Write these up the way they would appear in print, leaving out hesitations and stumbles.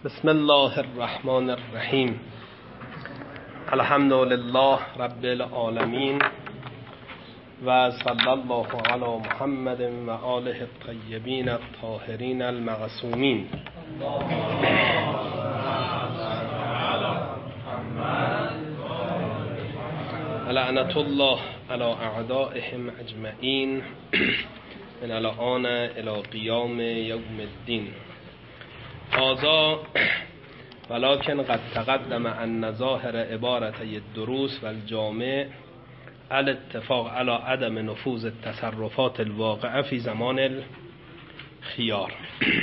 بسم الله الرحمن الرحیم. الحمد لله رب العالمین و صلی الله علی محمد و آله الطیبین الطاهرین المعصومین. لعنت الله علی اعدائهم اجمعین من الان الی قیام یوم الدین. هذا ولكن قد تقدم ان ظاهر عبارتي الدروس والجامع الاتفاق على عدم نفوذ التصرفات الواقعه في زمان الخيار.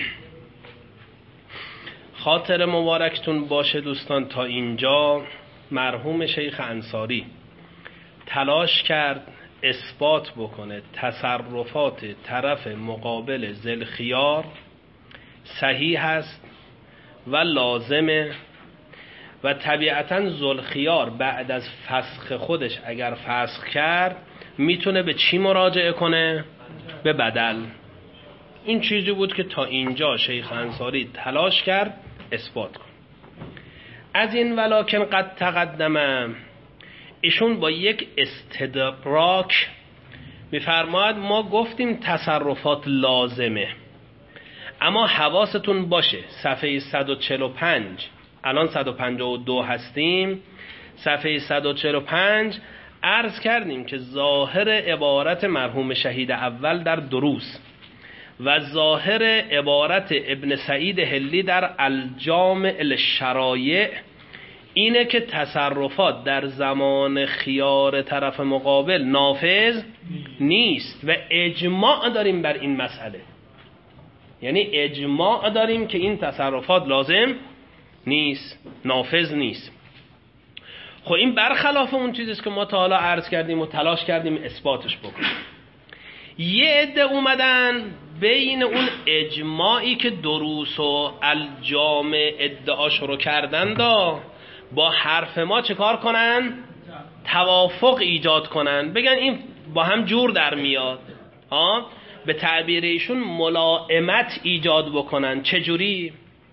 خاطر مبارکتون باشه دوستان. تا اینجا مرحوم شیخ انصاری تلاش کرد اثبات بکنه تصرفات طرف مقابل ذل خیار صحیح است و لازمه و طبیعتاً ذوالخیار بعد از فسخ خودش اگر فسخ کرد میتونه به چی مراجعه کنه؟ به بدل. این چیزی بود که تا اینجا شیخ انصاری تلاش کرد اثبات کنه. از این ولکن قد تقدمه ایشون با یک استدراک میفرماید ما گفتیم تصرفات لازمه، اما حواستون باشه صفحه 145 الان 152 هستیم. صفحه 145 عرض کردیم که ظاهر عبارت مرحوم شهید اول در دروس و ظاهر عبارت ابن سعید هلی در الجامع الشرایع اینه که تصرفات در زمان خیار طرف مقابل نافذ نیست و اجماع داریم بر این مسئله. یعنی اجماع داریم که این تصرفات لازم نیست، نافذ نیست. خب این برخلاف اون چیزیست که ما تا حالا عرض کردیم و تلاش کردیم اثباتش بکنیم. یه عده اومدن بین اون اجماعی که دروس و الجامع ادعاش رو کردن با حرف ما چه کار کنن؟ توافق ایجاد کنن، بگن این با هم جور در میاد، به تعبیر ایشون ملائمت ایجاد بکنن. چجوری؟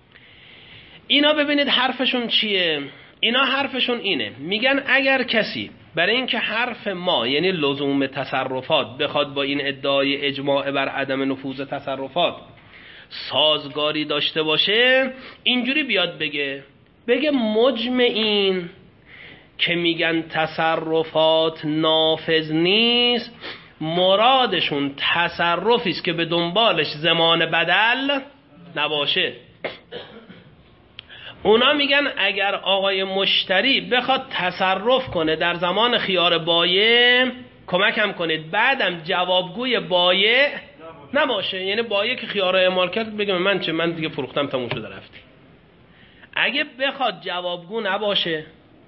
اینا ببینید حرفشون چیه؟ اینا حرفشون اینه، میگن اگر کسی برای اینکه حرف ما یعنی لزوم تصرفات بخواد با این ادعای اجماع بر عدم نفوذ تصرفات سازگاری داشته باشه، اینجوری بیاد بگه مجمعین که میگن تصرفات نافذ نیست مرادشون تصرفی است که به دنبالش زمان بدل نباشه. اونا میگن اگر آقای مشتری بخواد تصرف کنه در زمان خیار بایع کمک هم کنید، بعدم جوابگوی بایع نباشه. یعنی بایع که خیار اعمال کرد بگه من دیگه فروختم تموم شده رفتی. اگه بخواد جوابگو نباشه،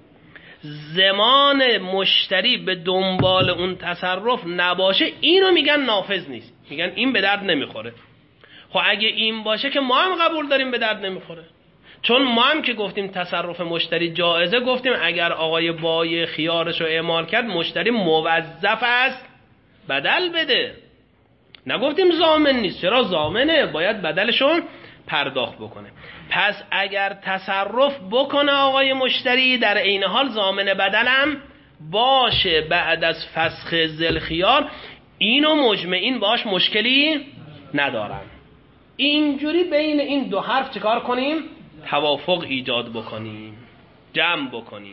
زمان مشتری به دنبال اون تصرف نباشه، اینو میگن نافذ نیست، میگن این به درد نمیخوره. خب اگه این باشه که ما هم قبول داریم به درد نمیخوره، چون ما هم که گفتیم تصرف مشتری جایزه، گفتیم اگر آقای بایع خیارش رو اعمال کرد مشتری موظف است بدل بده، نگفتیم ضامن نیست. چرا ضامنه؟ باید بدلشون پرداخت بکنه. پس اگر تصرف بکنه آقای مشتری در عین حال ضامن بدلم باشه بعد از فسخ ذل خیار، اینو مجمعین باش مشکلی ندارن. اینجوری بین این دو حرف چیکار کنیم؟ توافق ایجاد بکنیم، جمع بکنیم.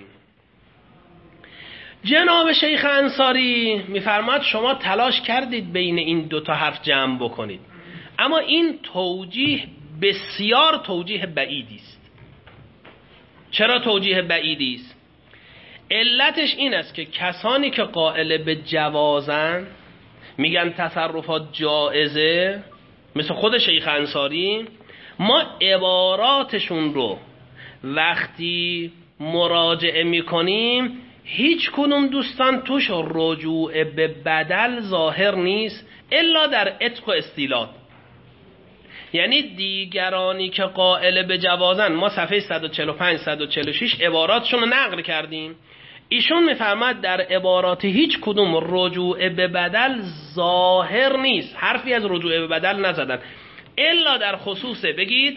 جناب شیخ انصاری میفرماد شما تلاش کردید بین این دو تا حرف جمع بکنید، اما این توجیه بسیار توجیه بعیدی است. چرا توجیه بعیدی است؟ علتش این است که کسانی که قائل به جوازن میگن تصرفات جائزه، مثل خود شیخ انصاری، ما عباراتشون رو وقتی مراجعه میکنیم هیچ کدوم دوستان توش رجوع به بدل ظاهر نیست الا در عتق و استیلاد. یعنی دیگرانی که قائل به جوازن، ما صفحه 145 146 عباراتشون رو نقل کردیم، ایشون میفرماد در عبارات هیچ کدوم رجوع به بدل ظاهر نیست، حرفی از رجوع به بدل نزدن الا در خصوص بگید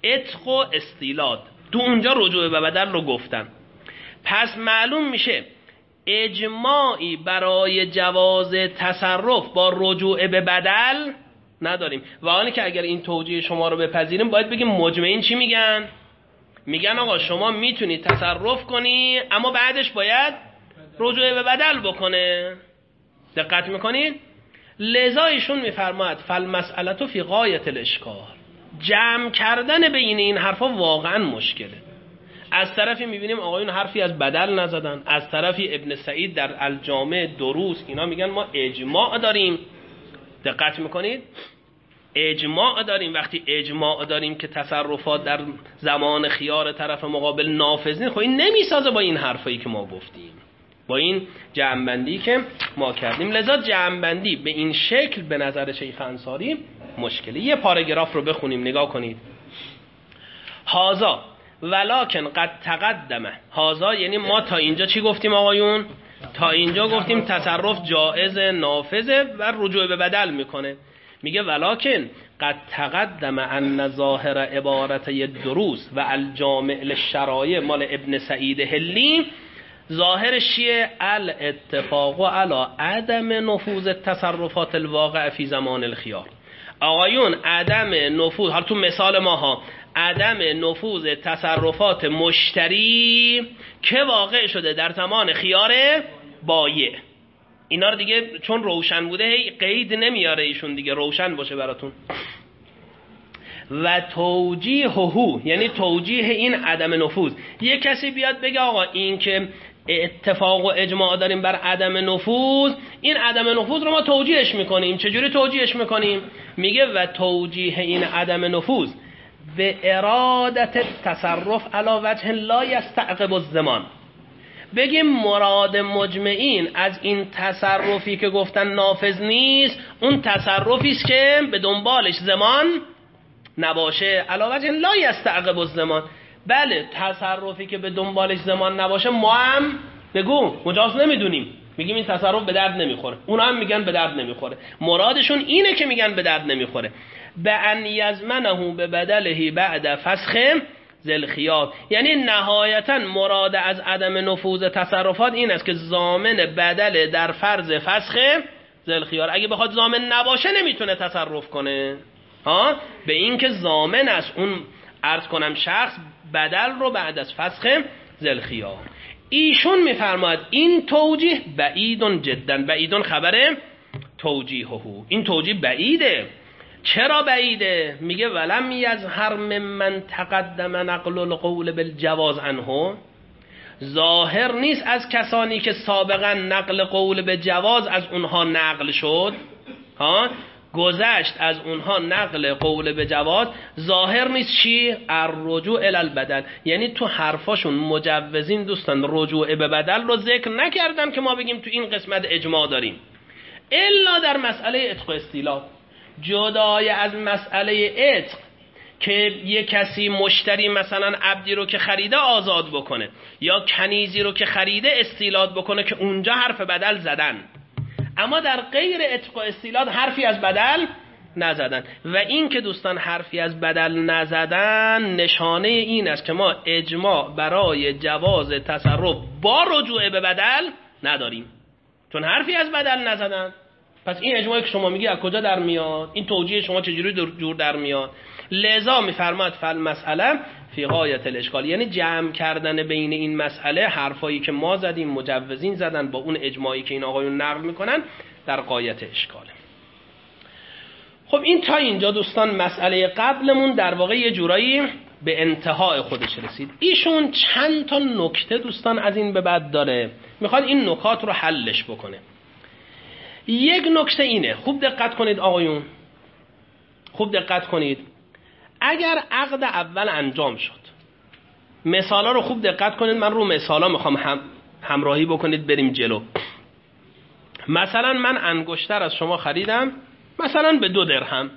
عتق و استیلاد تو اونجا رجوع به بدل رو گفتن. پس معلوم میشه اجماعی برای جواز تصرف با رجوع به بدل نداریم. و حالا که اگر این توجیه شما رو بپذیریم باید بگیم مجمعین چی میگن؟ میگن آقا شما میتونید تصرف کنی اما بعدش باید رجوع به بدل بکنه. دقت میکنید؟ لذا ایشون میفرماید فالمسئله فی غایت الاشکال. جمع کردن بین این حرفا واقعا مشکله. از طرفی میبینیم آقایون حرفی از بدل نزدن، از طرفی ابن سعید در الجامع دروس اینا میگن ما اجماع داریم. دقت میکنید؟ اجماع داریم. وقتی اجماع داریم که تصرفات در زمان خیار طرف مقابل نافذین، خب این نمیسازه با این حرفایی که ما گفتیم، با این جمع‌بندی که ما کردیم. لذا جمع‌بندی به این شکل به نظر شیخ انصاری مشکلی. یه پاراگراف رو بخونیم نگاه کنید. هازا ولکن قد تقدمه. هازا یعنی ما تا اینجا چی گفتیم آقایون؟ تا اینجا گفتیم تصرف جائز نافذه و رجوع به بدل میکنه. میگه ولکن قد تقدم ان ظاهر عبارت دروس و الجامع للشرایع مال ابن سعید هلی ظاهرش چیه؟ الاتفاق علی عدم نفوذ التصرفات الواقع فی زمان الخیار. آقایون عدم نفوذ، حالا تو مثال ماها عدم نفوذ تصرفات مشتری که واقع شده در زمان خیار بایع. اینا رو دیگه چون روشن بوده قید نمیاره ایشون دیگه، روشن باشه براتون. و توجیهه یعنی توجیه این عدم نفوذ. یه کسی بیاد بگه آقا این که اتفاق و اجماع داریم بر عدم نفوذ، این عدم نفوذ رو ما توجیهش میکنیم. چجوری توجیهش میکنیم؟ میگه و توجیه این عدم نفوذ به ارادت تصرف علی وجه لا یستعقب الزمان. بگیم مراد مجمعین از این تصرفی که گفتن نافذ نیست، اون تصرفی است که به دنبالش زمان نباشه. علی وجه لا یستعقب الزمان. بله تصرفی که به دنبالش زمان نباشه ما هم بگو مجاز نمیدونیم، میگیم این تصرف به درد نمیخوره. اونا هم میگن به درد نمیخوره. مرادشون اینه که میگن به درد نمیخوره. به ان یزمنه به بدله بعد فسخ ذل خیار. یعنی نهایتا مراد از عدم نفوذ تصرفات این است که ضامن بدل در فرض فسخ ذل خیار. اگه بخواد ضامن نباشه نمیتونه تصرف کنه. به این که ضامن است اون عرض کنم شخص بدل رو بعد از فسخ ذل خیار. ایشون میفرماید این توجیه بعیدون جدا. بعیدون خبره توجیهه. این توجیه بعیده. چرا بعیده؟ میگه ولم یظهر ممن تقدم نقل القول بالجواز عنه. ظاهر نیست از کسانی که سابقا نقل قول به جواز از اونها نقل شد، گذشت از اونها نقل قول به جواز، ظاهر نیست چی؟ الرجوع الی البدل. یعنی تو حرفاشون مجوزین دوستان رجوع به بدل رو ذکر نکردن که ما بگیم تو این قسمت اجماع داریم، الا در مسئله عتق و استیلاد. جدای از مسئله عتق که یک کسی مشتری مثلا عبدی رو که خریده آزاد بکنه یا کنیزی رو که خریده استیلاد بکنه که اونجا حرف بدل زدن، اما در غیر عتق و استیلاد حرفی از بدل نزدن. و این که دوستان حرفی از بدل نزدن نشانه این است که ما اجماع برای جواز تصرف با رجوع به بدل نداریم، چون حرفی از بدل نزدن. پس این اجماعی که شما میگی از کجا در میاد؟ این توجیه شما چجوری جور در میاد؟ لذا میفرماد فالمسئله فی غایت الاشکال. یعنی جمع کردن بین این مسئله حرفایی که ما زدیم مجوزین زدن با اون اجماعی که این آقایون نقل میکنن در غایت اشکاله. خب این تا اینجا دوستان مسئله قبلمون در واقع یه جورایی به انتهای خودش رسید. ایشون چند تا نکته دوستان از این به بعد داره، میخواد این نکات رو حلش بکنه. یک نکته اینه، خوب دقت کنید آقایون، خوب دقت کنید. اگر عقد اول انجام شد، مثالا رو خوب دقت کنید، من رو مثالا میخوام همراهی بکنید بریم جلو. مثلا من انگشتر از شما خریدم مثلا به 2 درهم،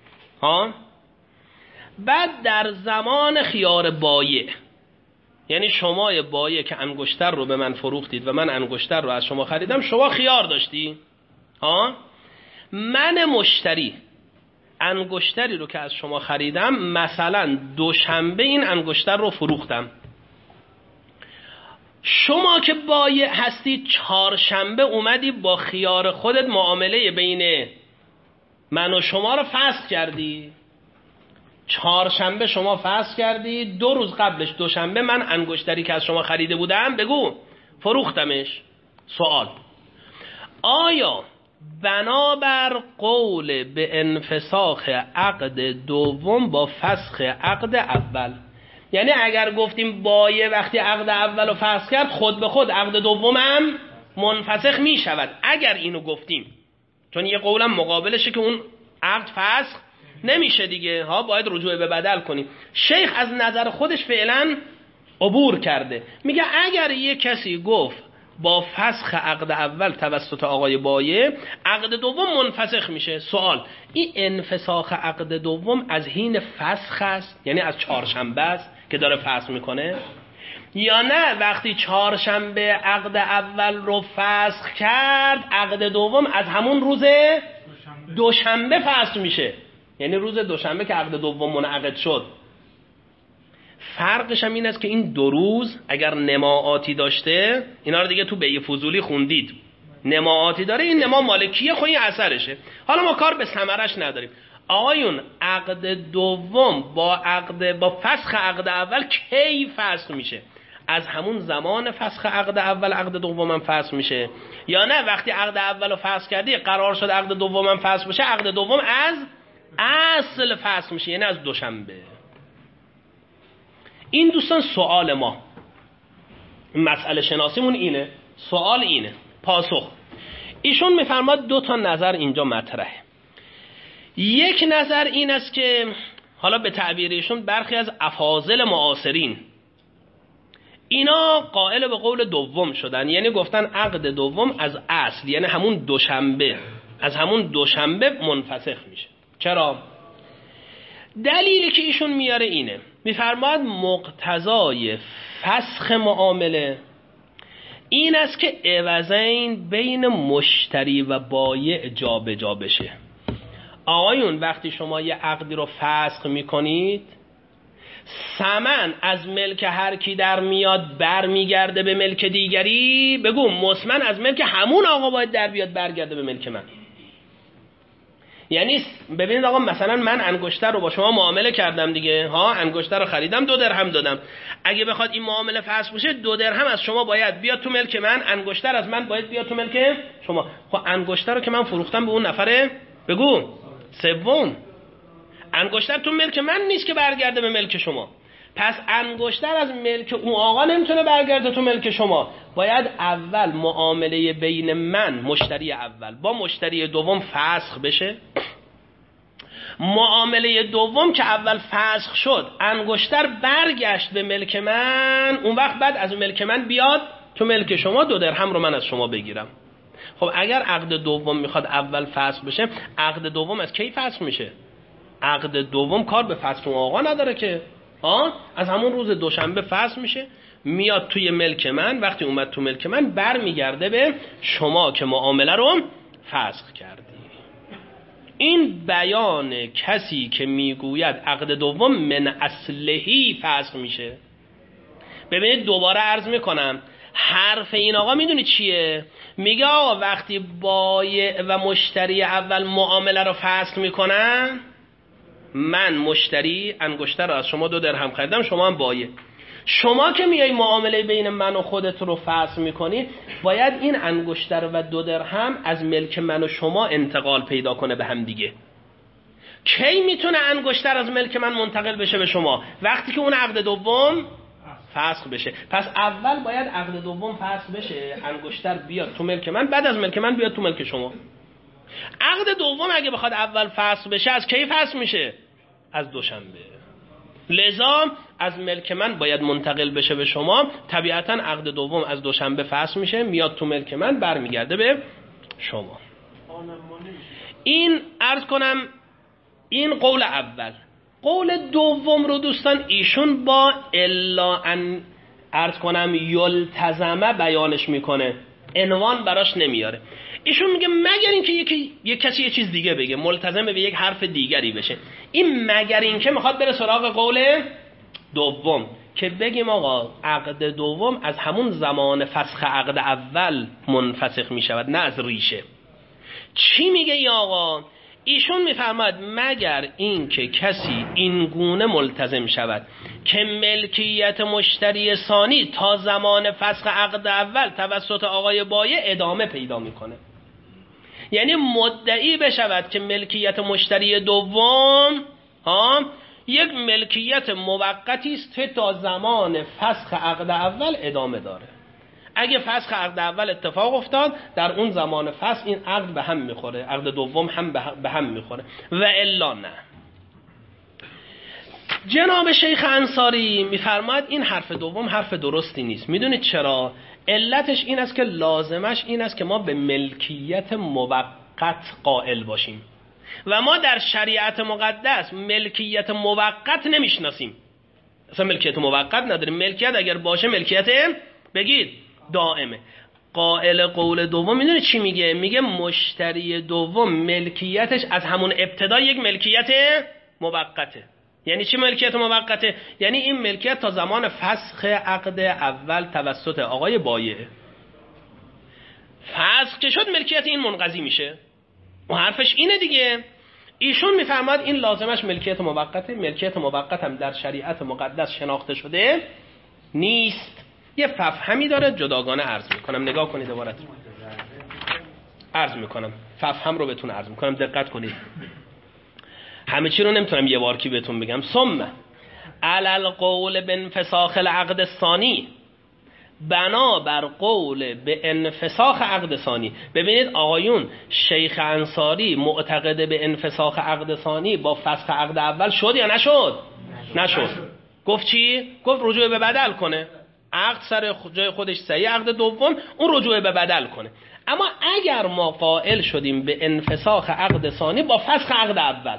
بعد در زمان خیار بایع، یعنی شما بایع که انگشتر رو به من فروختید و من انگشتر رو از شما خریدم، شما خیار داشتی، من مشتری انگشتری رو که از شما خریدم، مثلا دوشنبه این انگشتر رو فروختم، شما که بایع هستی چهارشنبه اومدی با خیار خودت معامله بین من و شما رو فسخ کردی. چهارشنبه شما فسخ کردی، 2 روز قبلش دوشنبه من انگشتری که از شما خریده بودم بگو فروختمش. سوال: آیا بنابر قول به انفساخ عقد دوم با فسخ عقد اول، یعنی اگر گفتیم بایع وقتی عقد اول رو فسخ کرد خود به خود عقد دومم منفسخ می شود، اگر اینو گفتیم، چون یه قولم مقابلشه که اون عقد فسخ نمیشه دیگه ها، باید رجوع به بدل کنیم. شیخ از نظر خودش فعلا عبور کرده، میگه اگر یه کسی گفت با فسخ عقد اول توسط آقای بایع عقد دوم منفسخ میشه. سوال: این انفساخ عقد دوم از حین فسخ است، یعنی از چهارشنبه است که داره فسخ میکنه، یا نه وقتی چهارشنبه عقد اول رو فسخ کرد عقد دوم از همون روز دوشنبه فسخ میشه، یعنی روز دوشنبه که عقد دوم منعقد شد. فرقش هم این است که این 2 روز اگر نماعاتی داشته، اینا رو دیگه تو بیع فضولی خوندید، نماعاتی داره، این نما مالکیه، خود این اثرشه. حالا ما کار به ثمرش نداریم. آقایون عقد دوم با فسخ عقد اول کی فسخ میشه؟ از همون زمان فسخ عقد اول عقد دومم فسخ میشه، یا نه وقتی عقد اول رو فسخ کردی قرار شد عقد دومم فسخ بشه، عقد دوم از اصل فسخ میشه، یعنی از دوشنبه. این دوستان سوال ما، مسئله شناسیمون اینه، سوال اینه. پاسخ: ایشون میفرماد 2 تا نظر اینجا مطرحه. یک نظر این است که حالا به تعبیر ایشون برخی از افاضل معاصرین اینا قائل به قول دوم شدن، یعنی گفتن عقد دوم از اصل، یعنی همون دوشنبه، از همون دوشنبه منفسخ میشه. چرا؟ دلیلی که ایشون میاره اینه، میفرماد مقتضای فسخ معامله این است که عوضین بین مشتری و بایع جا به جا بشه. آقایون وقتی شما یه عقدی رو فسخ میکنید، ثمن از ملک هر کی در میاد بر میگرده به ملک دیگری، بگو مصمن از ملک همون آقا باید در بیاد برگرده به ملک من. یعنی ببینید آقا، مثلا من انگشتر رو با شما معامله کردم دیگه ها، انگشتر رو خریدم 2 درهم دادم، بخواد بخواد این معامله فسخ بشه 2 درهم از شما باید بیاد تو ملک من، انگشتر از من باید بیاد تو ملک شما. خب انگشتر رو که من فروختم به اون نفره بگو سوم، انگشتر تو ملک من نیست که برگرده به ملک شما، پس انگشتر از ملک اون آقا نمیتونه برگرده تو ملک شما، باید اول معامله بین من مشتری اول با مشتری دوم فسخ بشه. معامله دوم که اول فسخ شد، انگشتر برگشت به ملک من، اون وقت بعد از ملک من بیاد تو ملک شما، 2 درهم رو من از شما بگیرم. خب اگر عقد دوم میخواد اول فسخ بشه، عقد دوم از کی فسخ میشه؟ عقد دوم کار به فسخ اون آقا نداره که، از همون روز دوشنبه فسخ میشه، میاد توی ملک من، وقتی اومد تو ملک من بر میگرده به شما که معامله رو فسخ کردی. این بیان کسی که میگوید عقد دوم من اصلهی فسخ میشه. ببینید دوباره عرض میکنم، حرف این آقا میدونی چیه؟ میگه آقا وقتی بایع و مشتری اول معامله رو فسخ میکنن، من مشتری انگشتر رو از شما 2 درهم خریدم، شما هم بایع، شما که میای معامله بین من و خودت رو فسخ میکنی، باید این انگشتر و 2 درهم از ملک من و شما انتقال پیدا کنه به هم دیگه. کی میتونه انگشتر از ملک من منتقل بشه به شما؟ وقتی که اون عقد دوم فسخ بشه. پس اول باید عقد دوم فسخ بشه، انگشتر بیاد تو ملک من، بعد از ملک من بیاد تو ملک شما. عقد دوم اگه بخواد اول فسخ بشه، از کی فسخ میشه؟ از دوشنبه. لذا از ملک من باید منتقل بشه به شما، طبیعتا عقد دوم از دوشنبه فسخ میشه، میاد تو ملک من، برمیگرده به شما. این عرض کنم این قول اول. قول دوم رو دوستان ایشون با الا ان عرض کنم یلتزمه بیانش میکنه، عنوان براش نمیاره. ایشون میگه مگر اینکه یک کسی یه چیز دیگه بگه، ملتزم به یک حرف دیگری بشه. این مگر اینکه میخواد بره سراغ قول دوم که بگیم آقا عقد دوم از همون زمان فسخ عقد اول منفسخ میشود، نه از ریشه. چی میگه ای آقا؟ ایشون میفرماید مگر این که کسی این گونه ملتزم شود که ملکیت مشتری ثانی تا زمان فسخ عقد اول توسط آقای بایع ادامه پیدا میکنه، یعنی مدعی بشود که ملکیت مشتری دوم یک ملکیت موقتی است که تا زمان فسخ عقد اول ادامه داره. اگه فسخ عقد اول اتفاق افتاد در اون زمان فسخ این عقد به هم میخوره، عقد دوم هم به هم میخوره و الا نه. جناب شیخ انصاری میفرماید این حرف دوم حرف درستی نیست. میدونید چرا؟ علتش این است که لازمش این است که ما به ملکیت موقت قائل باشیم و ما در شریعت مقدس ملکیت موقت نمیشناسیم، اصلا ملکیت موقت نداریم. ملکیت اگر باشه ملکیت بگید دائمه. قائل قول دوم میدونه چی میگه؟ میگه مشتری دوم ملکیتش از همون ابتدا یک ملکیت موقته. یعنی چی ملکیت موقته؟ یعنی این ملکیت تا زمان فسخ عقد اول توسط آقای بایع. فسخ که شد ملکیت این منقضی میشه و حرفش اینه دیگه. ایشون میفرماد این لازمش ملکیت موقته. ملکیت موقت هم در شریعت مقدس شناخته شده نیست. یه ففهمی داره جداگانه عرض میکنم، نگاه کنید عبارت عرض میکنم، ففهم رو بهتون عرض میکنم، دقت کنید. همه چی رو نمیتونم یه بار کی بهتون بگم. ثم علل قول بانفساخ العقد الثانی، بنا بر قول به انفساخ عقد ثانی. ببینید آقایون، شیخ انصاری معتقد به انفساخ عقد ثانی با فسخ عقد اول شد یا نشد؟ نشد. گفت چی؟ گفت رجوع به بدل کنه، عقد سر جای خودش صحیح، عقد دوم اون رجوع به بدل کنه. اما اگر ما قائل شدیم به انفساخ عقد ثانی با فسخ عقد اول،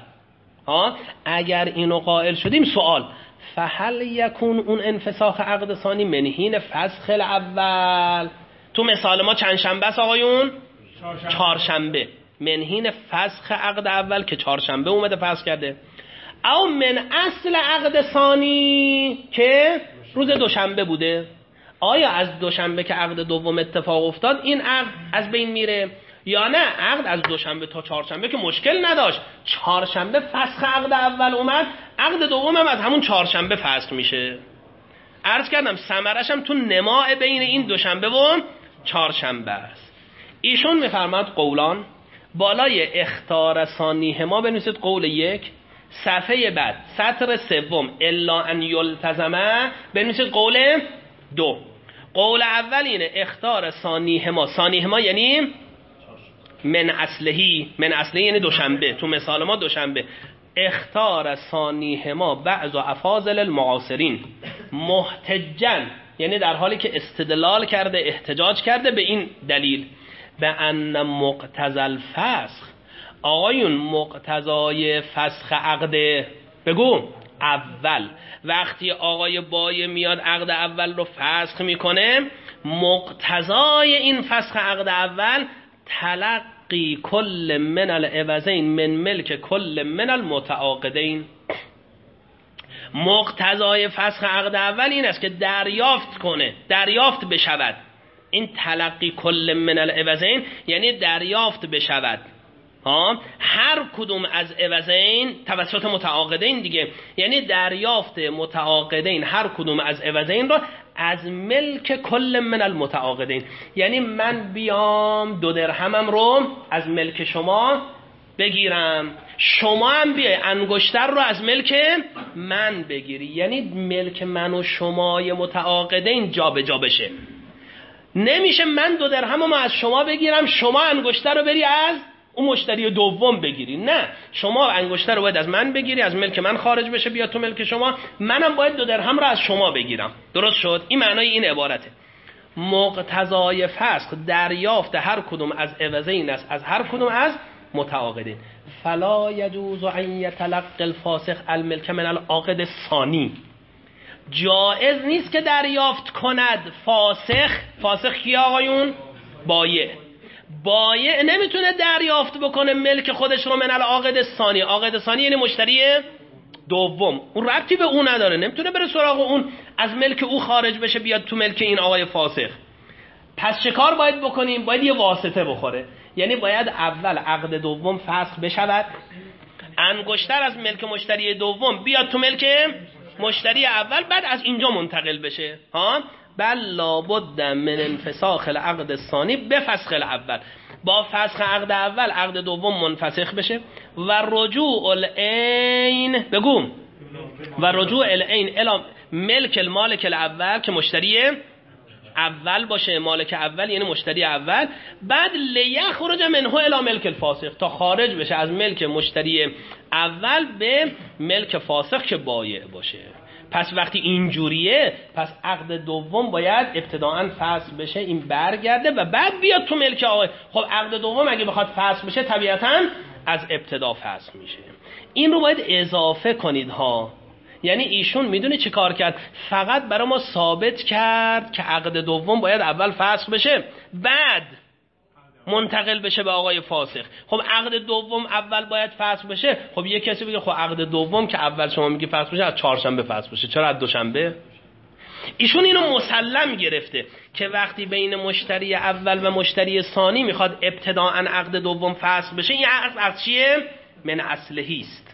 اگر اینو قائل شدیم، سوال فهل یکون اون انفساخ عقد ثانی منهین فسخ الاول؟ تو مثال ما چند شنبه است آقایون؟ چهارشنبه. منهین فسخ عقد اول که چهارشنبه اومده فسخ کرده، او من اصل عقد ثانی که روز دوشنبه بوده. آیا از دوشنبه که عقد دوم اتفاق افتاد این عقد از بین میره یا نه؟ عقد از دوشنبه تا چهارشنبه که مشکل نداشت، چهارشنبه فسخ عقد اول اومد، عقد دوم هم از همون چهارشنبه فسخ میشه. عرض کردم ثمرش هم تو نماع بین این دوشنبه و چهارشنبه است. ایشون میفرماد قولان بالای اختار ثانیه ما بنویسید قول یک، صفحه بعد سطر سوم الا ان یلتزمه بنویسید قول دو. قول اول اینه اختار ثانیه ما یعنی من اصلهی یعنی دوشنبه، تو مثال ما دوشنبه. اختار ثانیه ما بعض افاضل المعاصرین محتجن، یعنی در حالی که استدلال کرده، احتجاج کرده به این دلیل، به ان مقتضی الفسخ، آقایون مقتضای فسخ عقد بگو اول، وقتی آقای بایع میاد عقد اول رو فسخ میکنه، مقتضای این فسخ عقد اول تلقی کل من العوضین من ملک کل من المتعاقدین. مقتضای فسخ عقد اول این است که دریافت بشود. این تلقی کل من العوضین یعنی دریافت بشود هر کدوم از عوضین توسط متعاقدین دیگه، یعنی دریافت متعاقدین هر کدوم از عوضین را از ملک کل من المتعاقدین. یعنی من بیام 2 درهمم رو از ملک شما بگیرم، شما هم بیای انگشتر رو از ملک من بگیری، یعنی ملک من و شمای متعاقدین جا به جا بشه. نمیشه من 2 درهمم از شما بگیرم، شما انگشتر رو بری از اون مشتری دوم بگیری. نه، شما انگشتر رو باید از من بگیری، از ملک من خارج بشه بیاد تو ملک شما، منم باید 2 درهم رو از شما بگیرم. درست شد؟ این معنای این عبارته. مقتضای فسخ دریافت هر کدوم از عوضین است از هر کدوم از متعاقدین. فلا یجوز ان یتلقی الفاسخ الملک من العاقد الثانی. جائز نیست که دریافت کند فاسخ کی آقایون؟ بایع. بایع نمیتونه دریافت بکنه ملک خودش رو من العاقد ثانی. عاقد ثانی یعنی مشتری دوم، اون ربطی به اون نداره، نمیتونه بره سراغ اون از ملک او خارج بشه بیاد تو ملک این آقای فاسق. پس چه کار باید بکنیم؟ باید یه واسطه بخوره، یعنی باید اول عقد دوم فسخ بشود، انگشتر از ملک مشتری دوم بیاد تو ملک مشتری اول، بعد از اینجا منتقل بشه. بل لابد من انفساخ العقد الثانی بفسخ الاول، با فسخ عقد اول عقد دوم منفسخ بشه. و رجوع العین، بگو، و رجوع العین الی ملک المالک الاول، که مشتری اول باشه، مالک اول یعنی مشتری اول، بعد لیخرج منه الی ملک الفاسق، تا خارج بشه از ملک مشتری اول به ملک فاسق که بایع باشه. پس وقتی اینجوریه، پس عقد دوم باید ابتداعاً فسخ بشه، این برگرده و بعد بیاد تو ملک آقای. خب عقد دوم اگه بخواد فسخ بشه طبیعتاً از ابتدا فسخ میشه. این رو باید اضافه کنید ها. یعنی ایشون میدونه چی کار کرد؟ فقط برای ما ثابت کرد که عقد دوم باید اول فسخ بشه بعد منتقل بشه به آقای فاسق. خب عقد دوم اول باید فسخ بشه. خب یه کسی بگه خب عقد دوم که اول شما میگی فسخ بشه از چهارشنبه فسخ بشه، چرا از دوشنبه؟ ایشون اینو مسلم گرفته که وقتی بین مشتری اول و مشتری ثانی میخواد ابتداءً عقد دوم فسخ بشه، این عقد از چیه؟ من اصلهی است.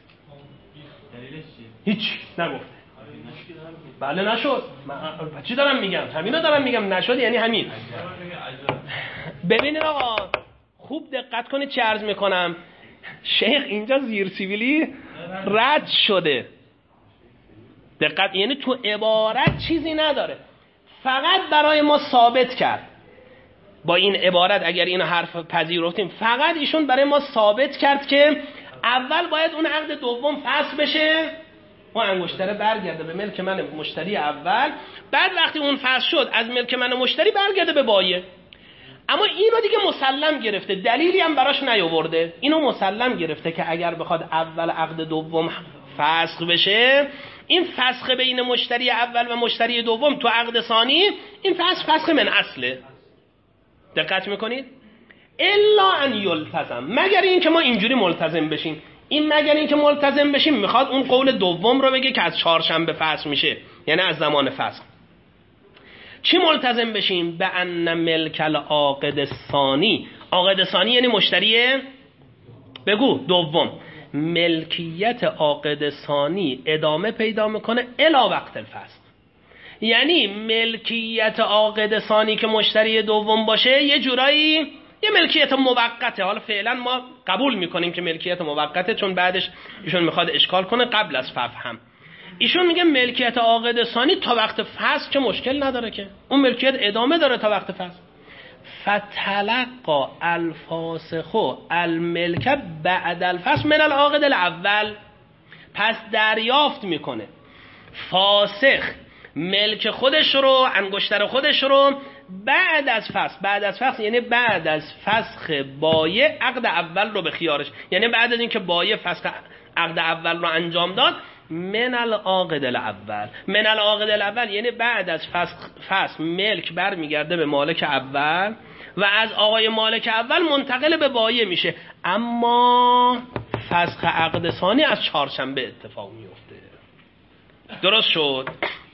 هیچ نگفته. بله نشد. من چی دارم میگم؟ همینو دارم میگم، نشد یعنی همین. ببینید آقا خوب دقت کنید چه عرض میکنم. شیخ اینجا زیر سیبیلی رد شده. دقت، یعنی تو عبارت چیزی نداره، فقط برای ما ثابت کرد با این عبارت. اگر این حرف پذیرفتیم، فقط ایشون برای ما ثابت کرد که اول باید اون عقد دوم فسخ بشه، اون انگشتره برگرده به ملک من مشتری اول، بعد وقتی اون فسخ شد از ملک من مشتری برگرده به بایع. اما اینو دیگه مسلم گرفته، دلیلی هم براش نیاورده. اینو مسلم گرفته که اگر بخواد اول عقد دوم فسخ بشه، این فسخ بین مشتری اول و مشتری دوم تو عقد ثانی، این فسخ من اصله. دقت میکنید؟ الا ان یلتزم، مگر این که ما اینجوری ملتزم بشیم. این مگر این که ملتزم بشیم میخواد اون قول دوم رو بگه که از چهارشنبه فسخ میشه، یعنی از زمان فسخ. چی ملتزم بشیم؟ به ان ملک العاقد الثانی، عاقد ثانی یعنی مشتری بگو دوم، ملکیت عاقد ثانی ادامه پیدا میکنه الی وقت الفسخ. یعنی ملکیت عاقد ثانی که مشتری دوم باشه یه جورایی یه ملکیت موقته. حالا فعلا ما قبول میکنیم که ملکیت موقته، چون بعدش ایشون میخواد اشکال کنه قبل از فهم. ایشون میگه ملکیت عاقد ثانی تا وقت فسخ که مشکل نداره، که اون ملکیت ادامه داره تا وقت فسخ. فتلقى الفاسخ الملک بعد الفسخ من العاقد الاول، پس دریافت میکنه فاسخ ملک خودش رو، انگشتر خودش رو بعد از فسخ. بعد از فسخ یعنی بعد از فسخ بایع عقد اول رو به خیارش، یعنی بعد از اینکه بایع فسخ عقد اول رو انجام داد، من العاقد الاول. من العاقد الاول یعنی بعد از فسخ ملک برمیگرده به مالک اول و از آقای مالک اول منتقل به بایع میشه. اما فسخ عقد ثانی از چهارشنبه اتفاق میفته. درست شد؟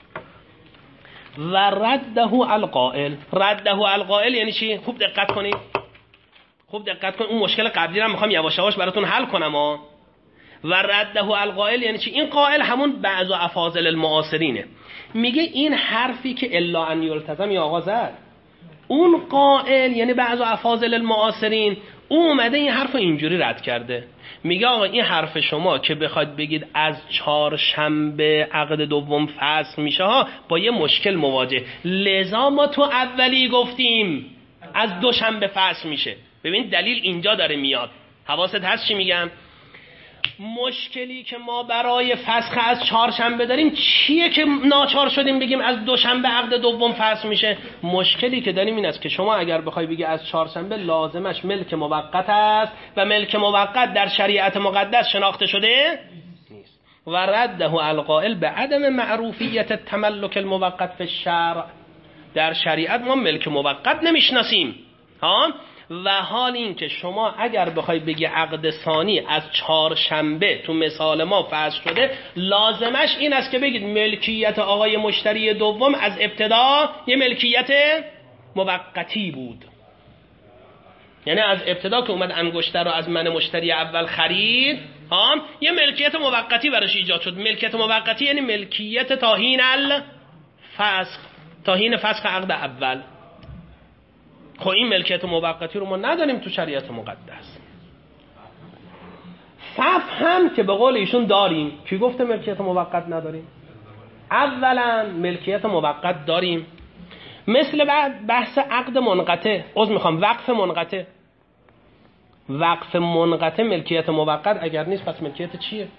و رده القائل. رده القائل یعنی چی؟ خوب دقت کنید، خوب دقت کنید. اون مشکل قبلی رو میخوام یواش یواش براتون حل کنم ها. و رده القائل یعنی چی؟ این قائل همون بعض افاضل المعاصرینه، میگه این حرفی که الا ان یلتزم یا آقا زد، اون قائل یعنی بعض افاضل المعاصرین اومده این حرف اینجوری رد کرده. میگه آقا این حرف شما که بخواید بگید از چهارشنبه عقد دوم فسخ میشه ها، با یه مشکل مواجه، لذا ما تو اولی گفتیم از دوشنبه فسخ میشه. ببین دلیل اینجا داره میاد، حواست هست چی میگم؟ مشکلی که ما برای فسخ از چهارشنبه داریم چیه که ناچار شدیم بگیم از دوشنبه عقد دوم فسخ میشه؟ مشکلی که داریم این است که شما اگر بخوای بگی از چهارشنبه، لازمش ملک موقت است و ملک موقت در شریعت مقدس شناخته شده نیست. و رده القائل به عدم معروفیت تملک الموقت فی الشرع، در شریعت ما ملک موقت نمیشناسیم ها. و حال این که شما اگر بخوای بگی عقد ثانی از چهارشنبه تو مثال ما فصل شده، لازمش این است که بگید ملکیت آقای مشتری دوم از ابتدا یه ملکیت موقتی بود. یعنی از ابتدا که اومد انگشتر رو از من مشتری اول خرید، یه ملکیت موقتی براش ایجاد شد. ملکیت موقتی یعنی ملکیت تا حین الفسخ، تا حین فسخ عقد اول. خب این ملکیت موقتی رو ما نداریم تو شریعت مقدس. فهم که به قول ایشون داریم. کی گفته ملکیت موقت نداریم؟ اولا ملکیت موقت داریم، مثل بحث عقد منقطع. وقف منقطع. وقف منقطع ملکیت موقت اگر نیست پس ملکیت چیه؟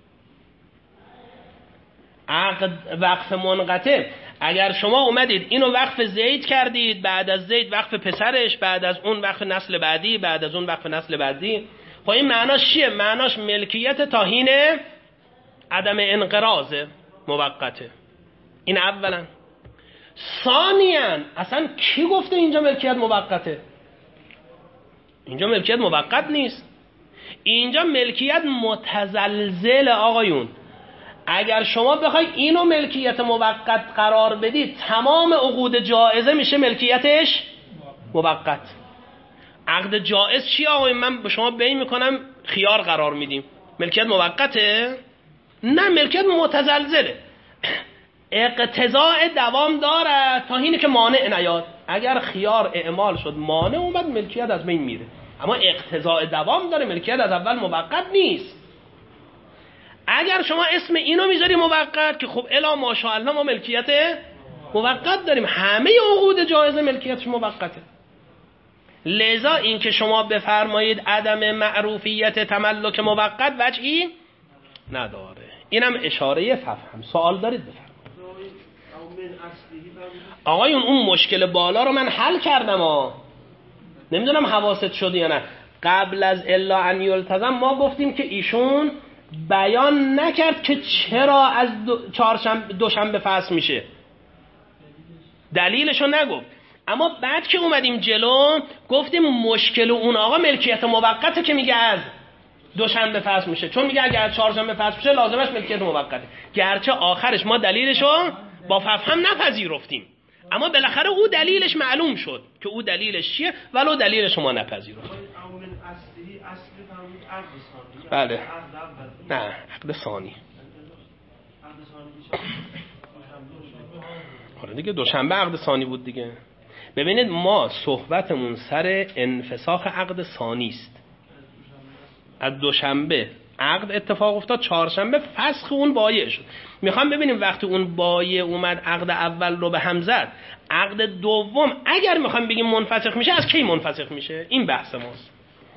وقف منقطع اگر شما اومدید اینو وقف زید کردید، بعد از زید وقف پسرش، بعد از اون وقف نسل بعدی، بعد از اون وقف نسل بعدی، خب این معناش چیه؟ معناش ملکیت تا حین عدم انقراض موقته. این اولا. ثانیاً اصلا کی گفته اینجا ملکیت موقته؟ اینجا ملکیت موقت نیست، اینجا ملکیت متزلزل. آقایون اگر شما بخوای اینو ملکیت موقت قرار بدید، تمام عقود جائزه میشه ملکیتش موقت. عقد جائز چی آقایون؟ من به شما بیع میکنم خیار قرار میدیم، ملکیت موقته؟ نه، ملکیت متزلزله. اقتضاء دوام داره تا حینی که مانع نیاد. اگر خیار اعمال شد مانع اومد، ملکیت از بین میره. اما اقتضاء دوام داره، ملکیت از اول موقت نیست. اگر شما اسم اینو میذاری موقت که خب الا ماشاءالله ما ملکیت موقت داریم، همه عقود جایزه ملکیتش موقته. لذا این که شما بفرمایید عدم معروفیت تملک موقت وجهی نداره. اینم اشاره فهم. سوال دارید بفرمایید. آقایون اون مشکل بالا رو من حل کردم نمیدونم حواست شد یا نه. قبل از الا ان یلتزم ما گفتیم که ایشون بیان نکرد که چرا از دوشنبه فصل میشه، دلیلشو نگفت. اما بعد که اومدیم جلو گفتیم مشکل اون آقا ملکیت موقته که میگه از دوشنبه فصل میشه، چون میگه اگر چهارشنبه فصل میشه لازمش ملکیت موقته. گرچه آخرش ما دلیلشو با فهم نپذیرفتیم، اما بالاخره او دلیلش معلوم شد که او دلیلش چیه، ولو دلیلش ما نپذیرفتیم. بله. نه، عقد ثانی. آره دیگه، دوشنبه عقد ثانی بود دیگه. ببینید ما صحبتمون سر انفساخ عقد ثانی است. از دوشنبه عقد اتفاق افتاد، چهارشنبه فسخ اون بایع شد. میخوام ببینیم وقتی اون بایع اومد عقد اول رو به هم زد، عقد دوم اگر میخوام بگیم منفسخ میشه، از کی منفسخ میشه؟ این بحث ماست.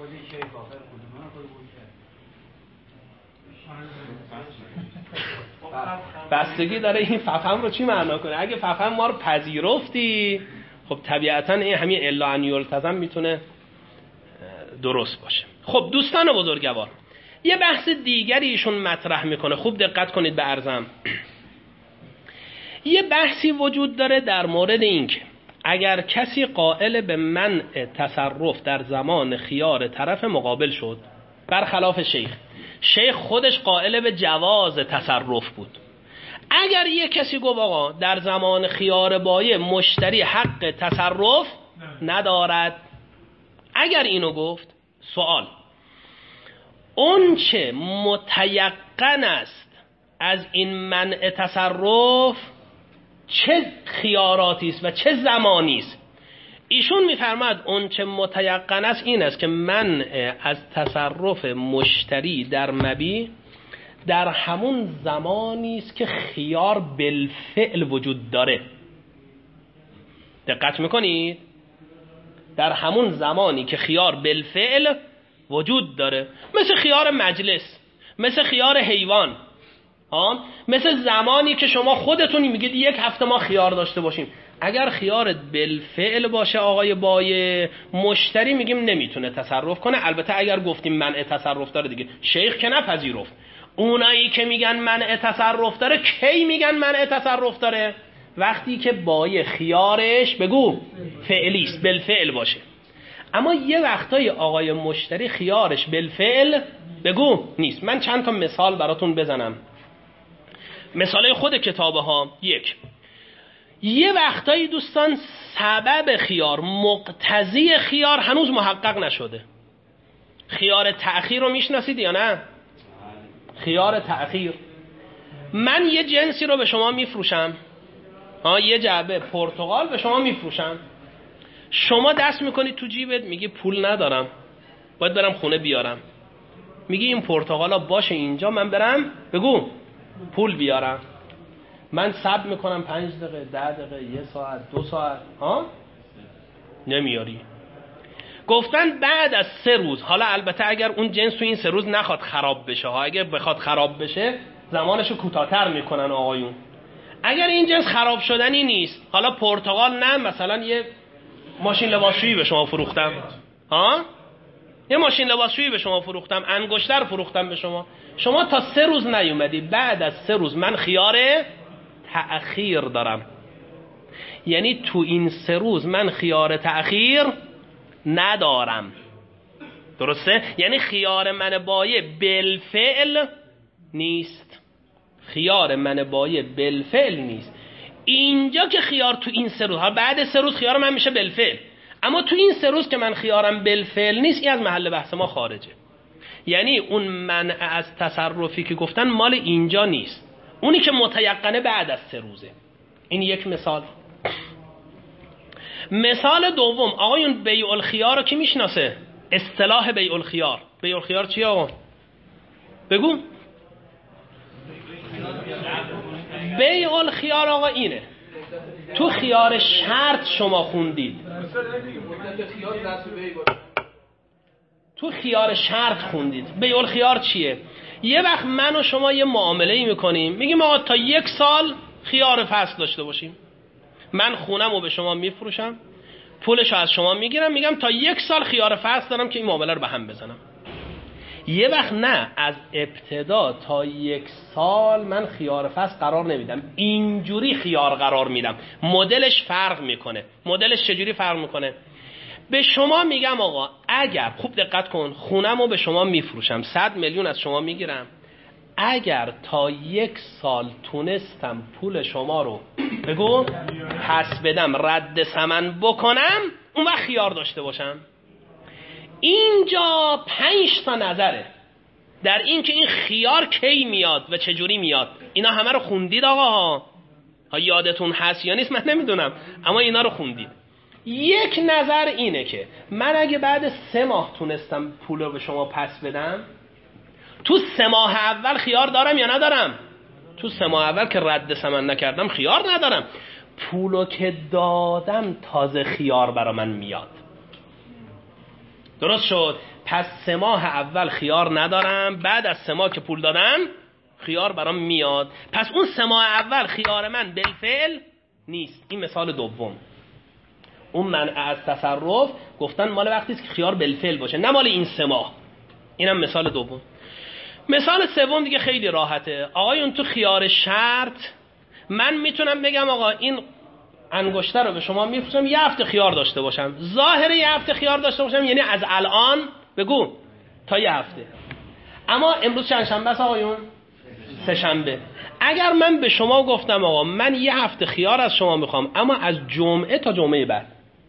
بستگی داره این فهم رو چی معنا کنه. اگه فهم ما رو پذیرفتی، خب طبیعتاً این همین الا ان یلتزم میتونه درست باشه. خب دوستان بزرگوار، یه بحث دیگری ایشون مطرح میکنه، خوب دقت کنید به عرضم. یه بحثی وجود داره در مورد این که اگر کسی قائل به منع تصرف در زمان خیار طرف مقابل شد، برخلاف شیخ خودش قائل به جواز تصرف بود. اگر یه کسی گفت آقا در زمان خیار بایع مشتری حق تصرف ندارد، اگر اینو گفت، سوال اون چه متیقن است از این منع تصرف چه خیاراتی است و چه زمانی است؟ ایشون میفرماد اون چه متیقن است این است که منع از تصرف مشتری در مبیع در همون زمانی است که خیار بالفعل وجود داره. دقت میکنید؟ در همون زمانی که خیار بالفعل وجود داره، مثل خیار مجلس، مثل خیار حیوان، مثل زمانی که شما خودتون میگید یک هفته ما خیار داشته باشیم. اگر خیارت بالفعل باشه آقای بایع، مشتری میگیم نمیتونه تصرف کنه. البته اگر گفتیم منع تصرف داره دیگه، شیخ که نپذیرفت. اونایی که میگن منع تصرف داره کی میگن منع تصرف داره؟ وقتی که بایع خیارش بگو فعلی است، بالفعل باشه. اما یه وقتای آقای مشتری خیارش بالفعل بگو نیست. من چند تا مثال براتون بزنم، مثال خود کتابه ها. یه وقتایی دوستان سبب خیار، مقتضی خیار هنوز محقق نشده. خیار تأخیر رو میشناسید یا نه؟ خیار تأخیر، من یه جنسی رو به شما میفروشم، یه جعبه پرتقال به شما میفروشم، شما دست میکنید تو جیبت میگی پول ندارم، باید برم خونه بیارم. میگی این پرتقالا باشه اینجا، من برم بگو پول بیارم. من صبر میکنم 5 دقیقه 10 دقیقه 1 ساعت 2 ساعت، نمیاری. گفتن بعد از 3 روز، حالا البته اگر اون جنس تو این 3 روز نخواد خراب بشه اگر بخواد خراب بشه زمانشو کوتاه‌تر میکنن آقایون. اگر این جنس خراب شدنی نیست، حالا پرتقال نه، مثلا یه ماشین لباسشویی به شما فروختم، یه ماشین لباسشویی به شما فروختم، انگشتر فروختم به شما، شما تا 3 روز نیومدی، بعد از 3 روز من خیار تأخیر دارم. یعنی تو این 3 روز من خیار تأخیر ندارم. درسته؟ یعنی خیار من بایع بالفعل نیست. خیار من بایع بالفعل نیست. اینجا که خیار تو این 3 روز، ها بعد 3 روز خیار من میشه بالفعل، اما تو این 3 روز که من خیارم بالفعل نیست، این از محل بحث ما خارجه. یعنی اون منع از تصرفی که گفتن مال اینجا نیست، اونی که متیقنه بعد از 3 روزه. این یک مثال. مثال دوم، آقایون بیع الخیار رو کی میشناسه؟ اصطلاح بیع الخیار. بیع الخیار چیه آقا؟ بگو. بیع الخیار آقا اینه، تو خیار شرط شما خوندید، تو خیار شرط خوندید. بیع الخیار چیه؟ یه وقت من و شما یه معامله‌ای میکنیم، میگیم آقا تا 1 سال خیار فصل داشته باشیم. من خونم رو به شما میفروشم، پولشو از شما میگیرم، میگم تا 1 سال خیار فصل دارم که این معامله رو به هم بزنم. یه وقت نه، از ابتدا تا 1 سال من خیار فصل قرار نمیدم، اینجوری خیار قرار میدم. مدلش فرق میکنه. مدلش چجوری فرق میکنه؟ به شما میگم آقا اگر، خوب دقت کن، خونم رو به شما میفروشم، 100 میلیون از شما میگیرم، اگر تا 1 سال تونستم پول شما رو بگو پس بدم، رد ثمن بکنم، اون وقت خیار داشته باشم. اینجا 5 تا نظره در این که این خیار کی میاد و چجوری میاد. اینا همه رو خوندید آقا ها، یادتون هست یا نیست من نمیدونم، اما اینا رو خوندید. یک نظر اینه که من اگه بعد 3 ماه تونستم پول رو به شما پس بدم، تو 3 ماه اول خیار دارم یا ندارم؟ تو 3 ماه اول که رد ثمن نکردم خیار ندارم. پولو که دادم تازه خیار برا من میاد. درست شد؟ پس 3 ماه اول خیار ندارم، بعد از 3 ماه که پول دادم خیار برام میاد. پس اون 3 ماه اول خیار من بالفعل نیست. این مثال دوم. اون منع از تصرف گفتن مال وقتی است که خیار بالفعل باشه، نه مال این 3 ماه. اینم مثال دوم. مثال سوم دیگه خیلی راحته. آقایون تو خیار شرط من میتونم بگم آقا این انگشتر رو به شما میفروشم، 1 هفته خیار داشته باشم. ظاهر 1 هفته خیار داشته باشم یعنی از الان بگو تا 1 هفته. اما امروز چند شنبه است آقایون؟ 3 شنبه. اگر من به شما گفتم آقا من 1 هفته خیار از شما میخوام، اما از جمعه تا جمعه بعد،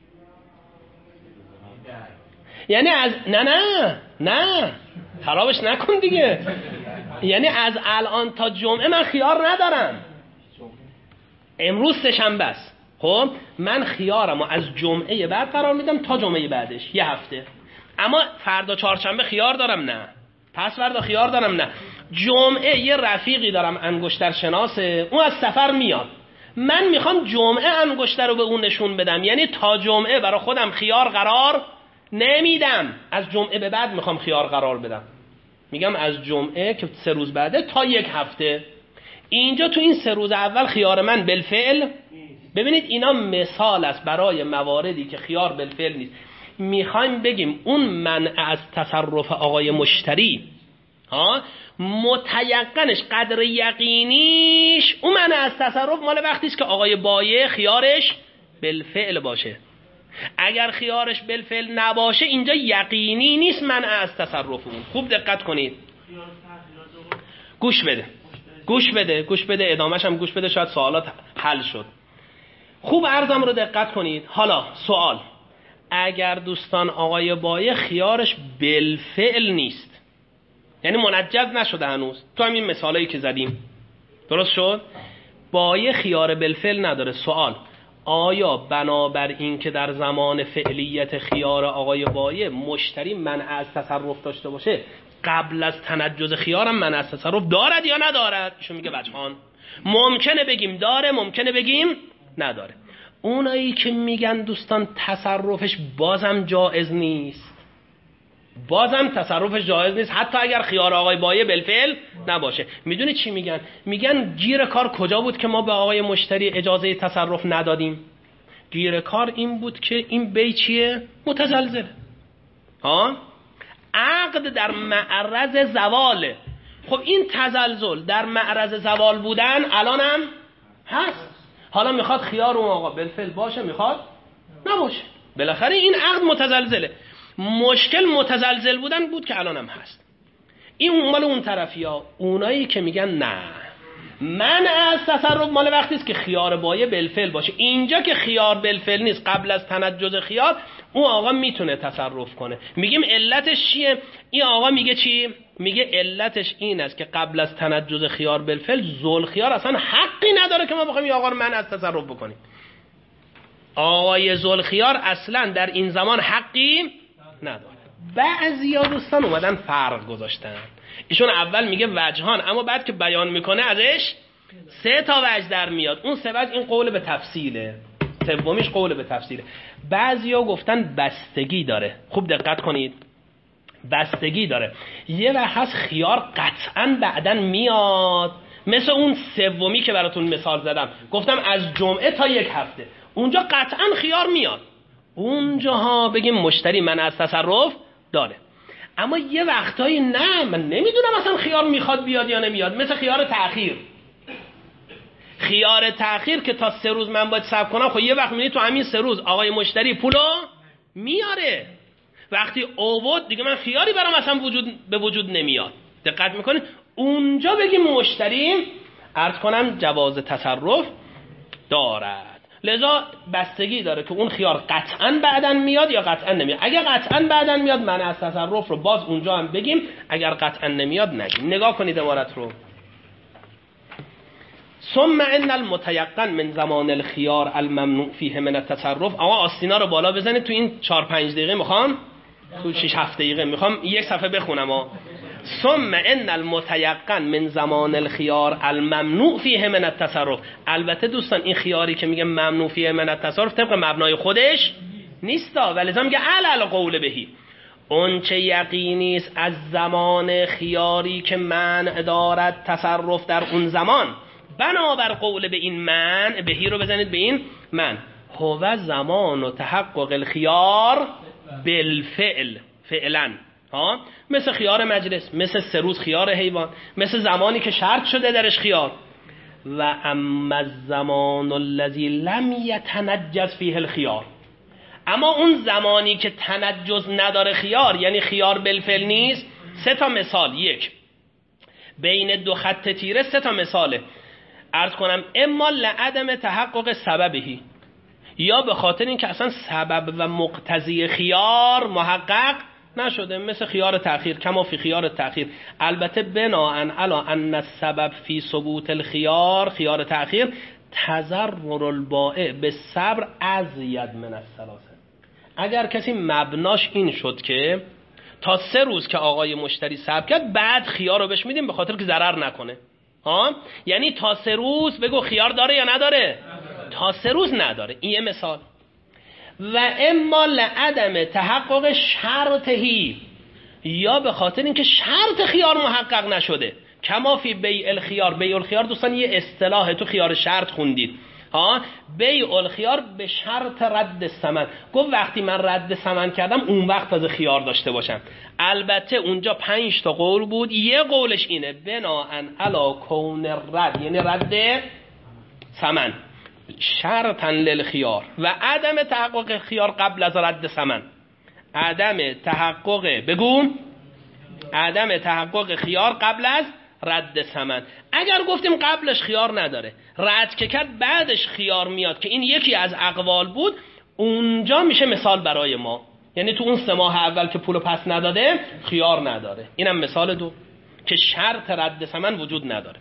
یعنی از نه خرابش نکن دیگه، یعنی از الان تا جمعه من خیار ندارم. امروز 3 شنبه است، خب من خیارمو از جمعه بعد قرار میدم تا جمعه بعدش 1 هفته. اما فردا 4 شنبه خیار دارم؟ نه. پس فردا خیار دارم؟ نه. جمعه یه رفیقی دارم انگشتر شناسه، اون از سفر میاد، من میخوام جمعه انگشتر رو به اون نشون بدم، یعنی تا جمعه برای خودم خیار قرار نمیدم، از جمعه به بعد میخوام خیار قرار بدم. میگم از جمعه که 3 روز بعده تا 1 هفته. اینجا تو این 3 روز اول خیار من بالفعل. ببینید اینا مثال است برای مواردی که خیار بالفعل نیست. میخوایم بگیم اون منع از تصرف آقای مشتری متیقنش، قدر یقینیش، اون منع از تصرف مال وقتی است که آقای بایع خیارش بالفعل باشه. اگر خیارش بالفعل نباشه اینجا یقینی نیست منع از تصرف اون. خوب دقت کنید، گوش بده ادامهش هم گوش بده، شاید سوالات حل شد. خوب عرضم رو دقت کنید. حالا سوال، اگر دوستان آقای بایه خیارش بالفعل نیست، یعنی منجز نشده هنوز، تو همین مثالایی که زدیم درست شد، بایه خیار بالفعل نداره. سوال، آیا بنابر این که در زمان فعلیت خیار آقای بایه مشتری منع از تصرف داشته باشه، قبل از تنجز خیارم منع از تصرف دارد یا ندارد؟ ایشون میگه وجهان، ممکنه بگیم داره، ممکنه بگیم نداره. اونایی که میگن دوستان تصرفش بازم جایز نیست، حتی اگر خیار آقای بایه بالفعل نباشه، میدونی چی میگن؟ میگن گیر کار کجا بود که ما به آقای مشتری اجازه تصرف ندادیم؟ گیر کار این بود که این بی چیه؟ متزلزله. عقد در معرض زواله. خب این تزلزل در معرض زوال بودن الانم هست. حالا میخواد خیار اون آقا بالفعل باشه، میخواد نباشه، بالاخره این عقد متزلزله. مشکل متزلزل بودن بود که الانم هست. این مال اون طرفی ها. اونایی که میگن نه، من از تصرف مال وقتی است که خیار بایه بالفعل باشه. اینجا که خیار بالفعل نیست، قبل از تنجز خیار اون آقا میتونه تصرف کنه. میگیم علتش چیه؟ این آقا میگه چی؟ میگه علتش این است که قبل از تنجز خیار بالفعل ذوالخیار اصلا حقی نداره که ما بخوایم این آقا رو من از تصرف بکنیم. آقای ذوالخیار اصلا در این زمان حقی نداره. بعضیا دوستان اومدن فرق گذاشتن. ایشون اول میگه وجهان، اما بعد که بیان میکنه ازش 3 تا وجه در میاد. اون 3 وجه این قول به تفصیله، سومیش قول به تفصیله. بعضیا گفتن بستگی داره. خوب دقت کنید، بستگی داره. یه وقت هست خیار قطعا بعدن میاد، مثل اون سومی که براتون مثال زدم، گفتم از جمعه تا 1 هفته، اونجا قطعا خیار میاد. اونجاها بگیم مشتری من از تصرف داره. اما یه وقتایی نه، من نمیدونم اصلا خیار میخواد بیاد یا نمیاد. مثل خیار تأخیر که تا 3 روز من باید صبر کنم. خب یه وقت میبینی تو همین 3 روز آقای مشتری پولو میاره، وقتی اوود دیگه من خیاری برام اصلا به وجود نمیاد. دقت میکنید؟ اونجا بگیم مشتری عرض کنم جواز تصرف دارد. لذا بستگی داره که اون خیار قطعاً بعداً میاد یا قطعاً نمیاد. اگر قطعاً بعداً میاد منع از تصرف رو باز اونجا هم بگیم، اگر قطعاً نمیاد نگیم. نگاه کنید عبارت رو. ثم ان المتيقن من زمان الخيار الممنوع فيه من التصرف. آقا آستینا رو بالا بزنید. تو این 4-5 دقیقه میخوام، تو 6-7 دقیقه میخوام یک صفحه بخونم. ثم ان المتيقن من زمان الخيار الممنوع فيه من التصرف. البته دوستان این خیاری که میگه ممنوع فيه من التصرف طبق مبنای خودش نیستا، ولذا میگه علل قول بهی. اون چه یقینی است از زمان خیاری که منع دارد تصرف در اون زمان، بنابر قول به این منع، بهی رو بزنید به این منع، هو زمان و تحقق الخیار بالفعل، فعلا مثل خیار مجلس، مثل 3 روز خیار حیوان، مثل زمانی که شرط شده درش خیار. و اما الزمان الذی لم یتنجز فیه الخیار، اما اون زمانی که تنجز نداره خیار، یعنی خیار بالفعل نیست. 3 تا مثال. 1 بین 2 خط تیره 3 تا مثاله عرض کنم. اما لعدم تحقق سببهی، یا به خاطر این که اصلا سبب و مقتضی خیار محقق نشده، مثل خیار تأخیر، کما فی خیار تأخیر. البته بناءً علی ان السبب فی ثبوت الخیار، خیار تأخیر، تضرر البائع به صبر ازید من الثلاثه. اگر کسی مبناش این شد که تا 3 روز که آقای مشتری صبر کرد بعد خیار رو بهش میدیم به خاطر که ضرر نکنه، یعنی تا 3 روز بگو خیار داره یا نداره؟ تا 3 روز نداره. این یه مثال. و اما لعدم تحقق شرطهی، یا به خاطر اینکه شرط خیار محقق نشده، کما فی بیع الخیار. بیع الخیار دوستان یه اصطلاح، تو خیار شرط خوندید. بیع الخیار به شرط رد ثمن. گفت وقتی من رد ثمن کردم اون وقت تازه خیار داشته باشم. البته اونجا 5 تا قول بود. یه قولش اینه بناءً علی کون رد، یعنی رد ثمن. شرطا للخيار و عدم تحقق خیار قبل از رد ثمن. عدم تحقق خیار قبل از رد ثمن. اگر گفتیم قبلش خیار نداره، رد که کرد بعدش خیار میاد که این یکی از اقوال بود، اونجا میشه مثال برای ما. یعنی تو اون 3 ماه اول که پولو پس نداده خیار نداره. اینم مثال 2 که شرط رد ثمن وجود نداره.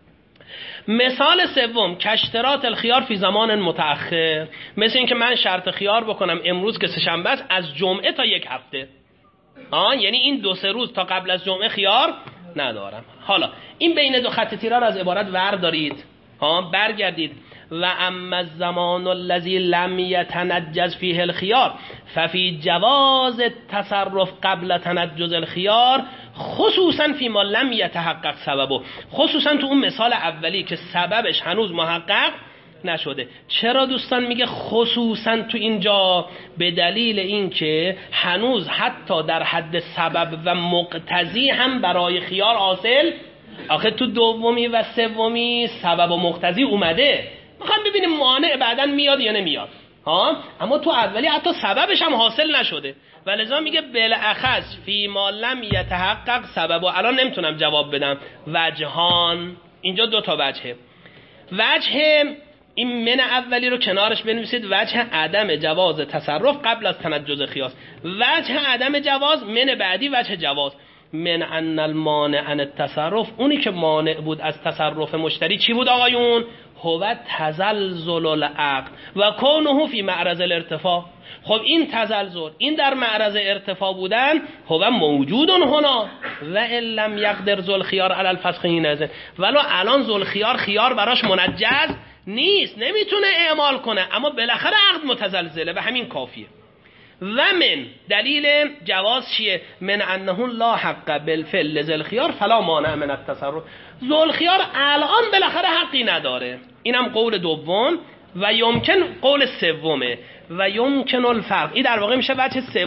مثال 3 کاشتراط الخیار فی زمان متأخر، مثل این که من شرط خیار بکنم امروز که 3 شنبه است از جمعه تا 1 هفته. یعنی این 2-3 روز تا قبل از جمعه خیار ندارم. حالا این بین 2 خط تیره را از عبارت ور دارید، برگردید. و اما الزمان الذی لم یتنجز فیه الخیار ففی جواز التصرف قبل تنجز الخیار خصوصا فی ما لم یتحقق سببه. خصوصا تو اون مثال اولی که سببش هنوز محقق نشده. چرا دوستان میگه خصوصا تو اینجا؟ به دلیل اینکه هنوز حتی در حد سبب و مقتضی هم برای خیار حاصل. آخه تو 2 و 3 سبب و مقتضی اومده، میخوام ببینیم مانع بعداً میاد یا نمیاد. اما تو اولی حتی سببش هم حاصل نشده و لذا میگه بالاخص فی ما لم یتحقق سبب. و الان نمیتونم جواب بدم. وجهان، اینجا 2 تا وجهه. وجه این من اولی رو کنارش بنویسید، وجه عدم جواز تصرف قبل از تنجز خیاس. وجه عدم جواز من بعدی وجه جواز. من ان المانع عن التصرف، اونی که مانع بود از تصرف مشتری چی بود آقایون؟ هو تزلزل العقد و کونه فی معرض الارتفاع. خب این تزلزل، این در معرض ارتفاع بودن، هو موجود هنا و ان لم یقدر ذل خیار علی الفسخ نزل. ولو الان ذل خیار براش منجز نیست، نمیتونه اعمال کنه، اما بالاخره عقد متزلزله و همین کافیه. و من دلیل جواز چیه؟ من انه لا حق بالفعل لذل خیار فلا مانع من التصرف. ذل خیار الان بالاخره حقی نداره. اینم قول 2 و یمکن قول 3 و یمکن الفرق. این در واقع میشه وجه 3.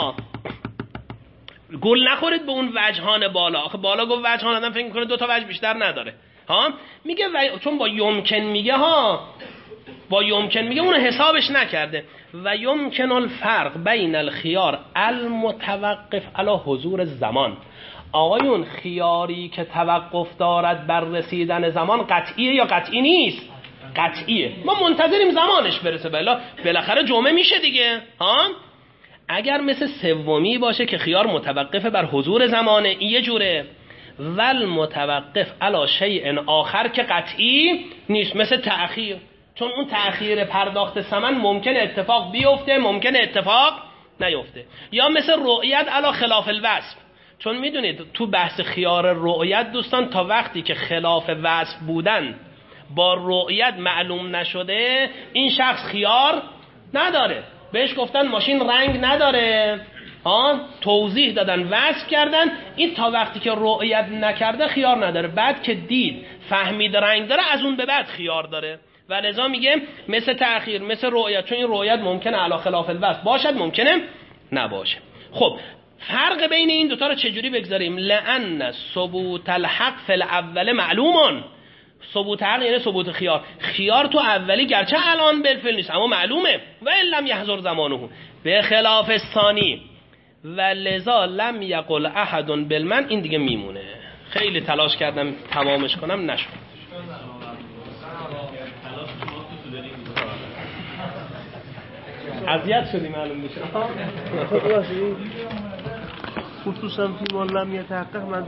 گل نخورید به اون وجهان بالا. آخه بالا گفت وجهان، آدم فکر میکنه 2 تا وجه بیشتر نداره. میگه چون با یمکن میگه با یمکن میگه اون حسابش نکرده. و یمکن الفرق بین الخیار المتوقف علی حضور زمان. آقایون خیاری که توقف دارد بر رسیدن زمان قطعیه یا قطعی نیست؟ قطعیه. ما منتظریم زمانش برسه، بالاخره جمعه میشه دیگه. اگر مثل 3 باشه که خیار متوقف بر حضور زمانه، این یه جوره. ول متوقف علی شیء آخر که قطعی نیست، مثل تأخیر. چون اون تأخیر پرداخت ثمن ممکن اتفاق بیفته، ممکن اتفاق نیفته. یا مثل رؤیت علی خلاف الوصف. چون میدونید تو بحث خیار رؤیت دوستان، تا وقتی که خلاف وصف بودن با رؤیت معلوم نشده این شخص خیار نداره. بهش گفتن ماشین رنگ نداره، توضیح دادن، وصف کردن، این تا وقتی که رؤیت نکرده خیار نداره. بعد که دید فهمید رنگ داره، از اون به بعد خیار داره. و لذا میگه مثل تأخیر، مثل رؤیت. چون این رؤیت ممکنه علی خلاف الوصف باشد، ممکنه نباشه. خب فرق بین این 2 تا رو چجوری بگذاریم؟ لأن ثبوت الحق فی الاول معلومون. ثبوت حق یعنی ثبوت خیار. خیار تو اولی گرچه الان بالفعل نیست اما معلومه. و ان لم یحضر زمانه به خلاف ثانی و لذا لم یقل احد بالمن. این دیگه میمونه. خیلی تلاش کردم تمامش کنم نشد. اذیت شدی معلوم میشه. خصوصا فی ما لم یتحقق